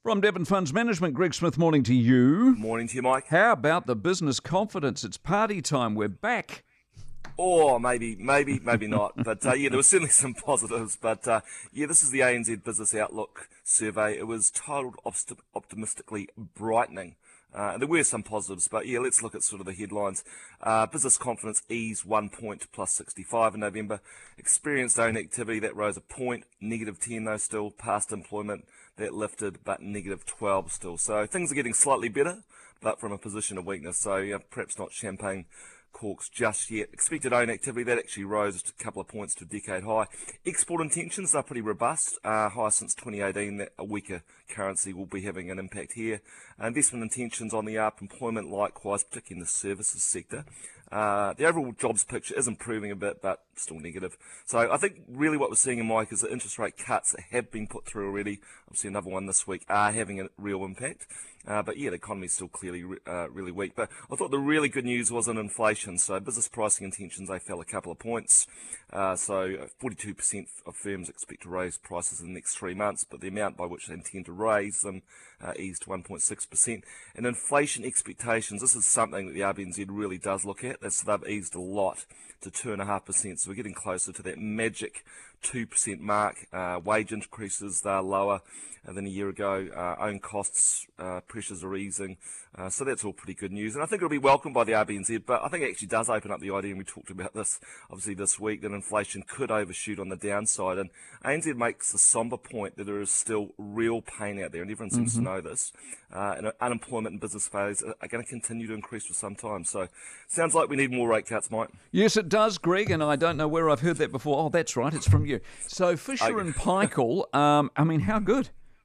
From Devon Funds Management, Greg Smith, morning to you. Morning to you, Mike. How about the business confidence? It's party time. We're back. Or maybe not. But there were certainly some positives. But this is the ANZ Business Outlook survey. It was titled Optimistically Brightening. And there were some positives, but let's look at sort of the headlines. Business confidence eased 1 point, plus 65 in November. Experienced own activity, that rose a point. Negative 10 though still. Past employment, that lifted, but negative 12 still. So things are getting slightly better, but from a position of weakness. So perhaps not champagne corks just yet. Expected own activity, that actually rose a couple of points to a decade high. Export intentions are pretty robust, high since 2018. That a weaker currency will be having an impact here. Investment intentions on the up, employment likewise, particularly in the services sector. The overall jobs picture is improving a bit, but still negative. So I think really what we're seeing in Mike is that interest rate cuts that have been put through already, obviously another one this week, are having a real impact. But the economy is still clearly really weak. But I thought the really good news was in inflation. So business pricing intentions, they fell a couple of points. So 42% of firms expect to raise prices in the next 3 months, but the amount by which they intend to raise them eased to 1.6%. And inflation expectations, this is something that the RBNZ really does look at. They've eased a lot to 2.5%. So we're getting closer to that magic 2% mark. Wage increases, they're lower than a year ago. Own costs pressures are easing. So that's all pretty good news. And I think it'll be welcomed by the RBNZ, but I think it actually does open up the idea, and we talked about this obviously this week, that inflation could overshoot on the downside. And ANZ makes the somber point that there is still real pain out there, and everyone seems to know this. And unemployment and business failures are going to continue to increase for some time. So sounds like we need more rate cuts, Mike. Yes, it does, Greg, and I don't know where I've heard that before. Oh, that's right, it's from you. So Fisher and Paykel, how good?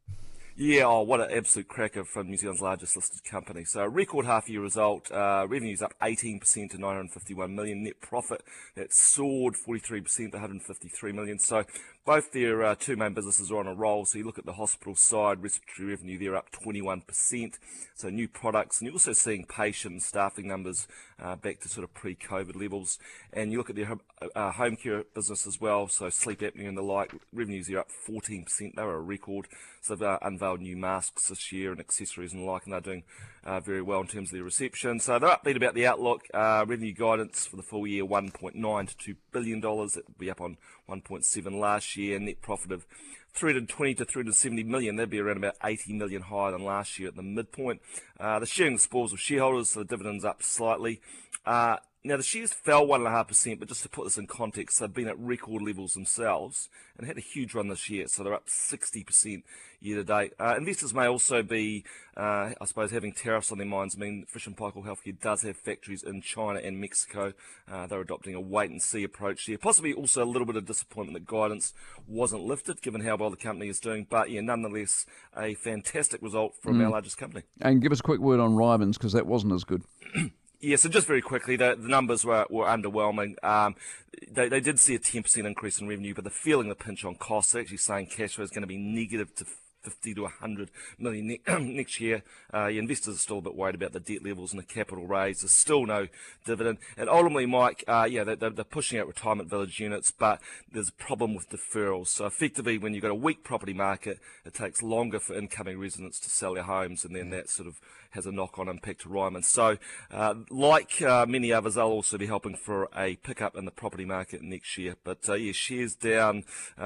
Yeah, what an absolute cracker from New Zealand's largest listed company. So a record half-year result, revenues up 18% to 951 million, net profit that soared 43% to 153 million. So both their two main businesses are on a roll. So you look at the hospital side, respiratory revenue, they're up 21%. So new products, and you're also seeing patient and staffing numbers back to sort of pre-COVID levels. And you look at their home care business as well, so sleep apnea and the like, revenues are up 14%. They were a record. So they've unveiled new masks this year and accessories and the like, and they're doing very well in terms of their reception. So they're upbeat about the outlook. Revenue guidance for the full year, $1.9 to $2 billion. That will be up on 1.7 last year. Net profit of 320 to 370 million. That'd be around about 80 million higher than last year at the midpoint. They're sharing the spoils of shareholders, so the dividend's up slightly. Now, the shares fell 1.5%, but just to put this in context, they've been at record levels themselves and had a huge run this year, so they're up 60% year to date. Investors may also be, I suppose, having tariffs on their minds. I mean, Fisher & Paykel Healthcare does have factories in China and Mexico. They're adopting a wait-and-see approach here. Possibly also a little bit of disappointment that guidance wasn't lifted, given how well the company is doing. But, nonetheless, a fantastic result from our largest company. And give us a quick word on Ryman's, because that wasn't as good. Yeah, so just very quickly, the numbers were underwhelming. They did see a 10% increase in revenue, but they're feeling the pinch on costs. They're actually saying cash flow is going to be negative to 50 to 100 million next year. Investors are still a bit worried about the debt levels and the capital raise. There's still no dividend. And ultimately, Mike, they're pushing out retirement village units, but there's a problem with deferrals. So effectively, when you've got a weak property market, it takes longer for incoming residents to sell their homes, and then that sort of has a knock-on impact to Ryman. So, like many others, they'll also be helping for a pickup in the property market next year. But shares down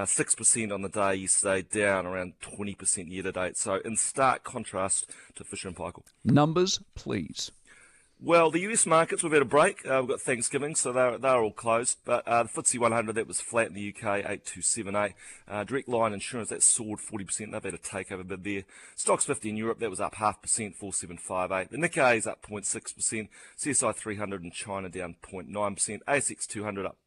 6% on the day yesterday, down around 20% year to date. So, in stark contrast to Fisher & Paykel. Numbers, please. Well, the US markets, we've had a break. We've got Thanksgiving, so they're all closed. But the FTSE 100, that was flat in the UK, 8278. Direct Line Insurance, that soared 40%. They've had a takeover bid there. Stocks 50 in Europe, that was up 0.5%, 4758. The Nikkei is up 0.6%. CSI 300 in China down 0.9%. ASX 200 up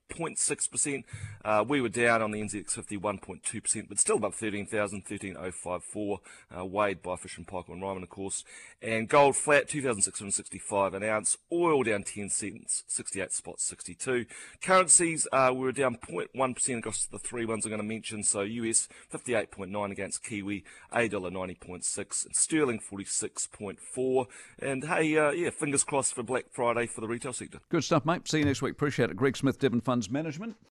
0.6%. We were down on the NZX50 1.2%, but still above 13,000, 13,054, weighed by Fisher & Paykel and Ryman, of course. And gold flat, 2,665 an ounce. Oil down 10 cents, 68.62. Currencies, we were down 0.1% across the three ones I'm going to mention. So US 58.9 against Kiwi, $90.6, and sterling 46.4. And hey, fingers crossed for Black Friday for the retail sector. Good stuff, mate. See you next week. Appreciate it. Greg Smith, Devon Funds Management.